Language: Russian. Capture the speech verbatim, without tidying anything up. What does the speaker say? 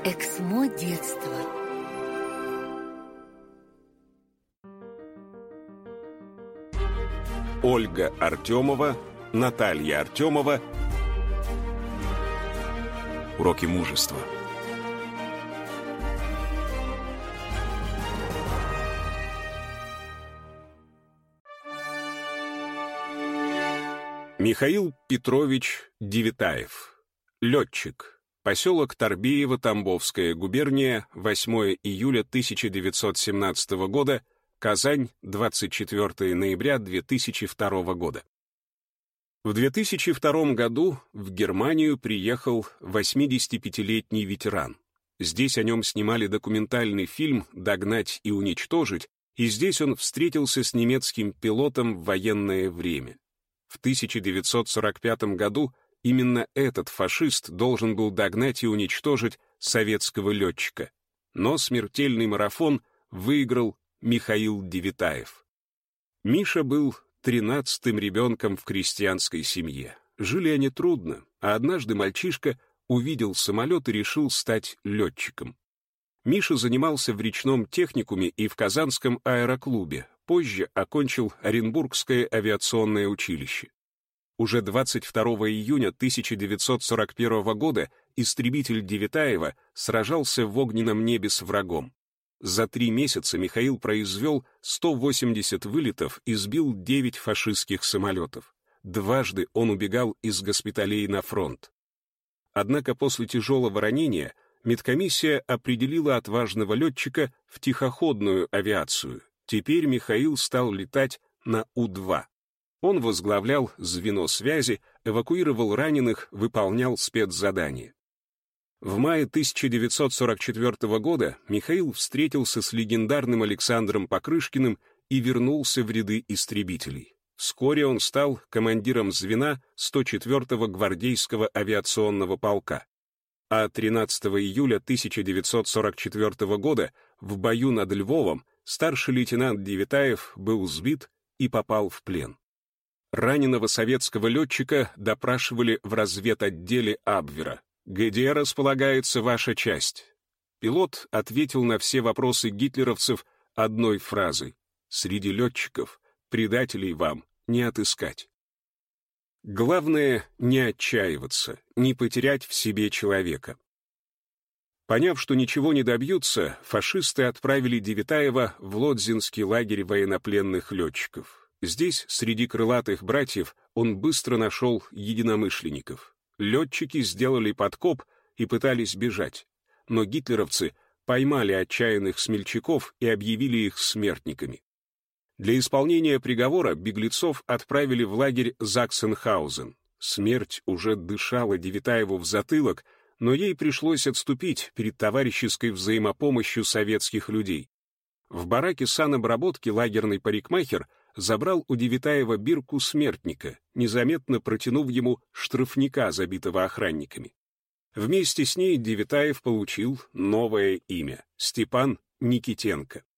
Эксмо детства. Ольга Артемова, Наталья Артемова. Уроки мужества. Михаил Петрович Девитаев. Летчик. Поселок Торбеево, Тамбовская губерния, восьмое июля тысяча девятьсот семнадцатого года, Казань, двадцать четвёртое ноября две тысячи второго года. В две тысячи втором году в Германию приехал восьмидесятипятилетний ветеран. Здесь о нем снимали документальный фильм «Догнать и уничтожить», и здесь он встретился с немецким пилотом в военное время. В тысяча девятьсот сорок пятом году именно этот фашист должен был догнать и уничтожить советского летчика. Но смертельный марафон выиграл Михаил Девитаев. Миша был тринадцатым ребенком в крестьянской семье. Жили они трудно, а однажды мальчишка увидел самолет и решил стать летчиком. Миша занимался в речном техникуме и в Казанском аэроклубе, позже окончил Оренбургское авиационное училище. Уже двадцать второго июня тысяча девятьсот сорок первого года истребитель Девитаева сражался в огненном небе с врагом. За три месяца Михаил произвел сто восемьдесят вылетов и сбил девять фашистских самолетов. Дважды он убегал из госпиталей на фронт. Однако после тяжелого ранения медкомиссия определила отважного летчика в тихоходную авиацию. Теперь Михаил стал летать на У два. Он возглавлял звено связи, эвакуировал раненых, выполнял спецзадания. В мае тысяча девятьсот сорок четвёртого года Михаил встретился с легендарным Александром Покрышкиным и вернулся в ряды истребителей. Вскоре он стал командиром звена сто четвёртого гвардейского авиационного полка. А тринадцатого июля тысяча девятьсот сорок четвёртого года в бою над Львовом старший лейтенант Девитаев был сбит и попал в плен. Раненого советского летчика допрашивали в разведотделе Абвера. «Где располагается ваша часть?» Пилот ответил на все вопросы гитлеровцев одной фразой: «Среди летчиков предателей вам не отыскать». Главное — не отчаиваться, не потерять в себе человека. Поняв, что ничего не добьются, фашисты отправили Девитаева в Лодзинский лагерь военнопленных летчиков. Здесь, среди крылатых братьев, он быстро нашел единомышленников. Летчики сделали подкоп и пытались бежать, но гитлеровцы поймали отчаянных смельчаков и объявили их смертниками. Для исполнения приговора беглецов отправили в лагерь Заксенхаузен. Смерть уже дышала Девитаеву в затылок, но ей пришлось отступить перед товарищеской взаимопомощью советских людей. В бараке санобработки лагерный парикмахер забрал у Девитаева бирку смертника, незаметно протянув ему штрафника, забитого охранниками. Вместе с ней Девитаев получил новое имя — Степан Никитенко.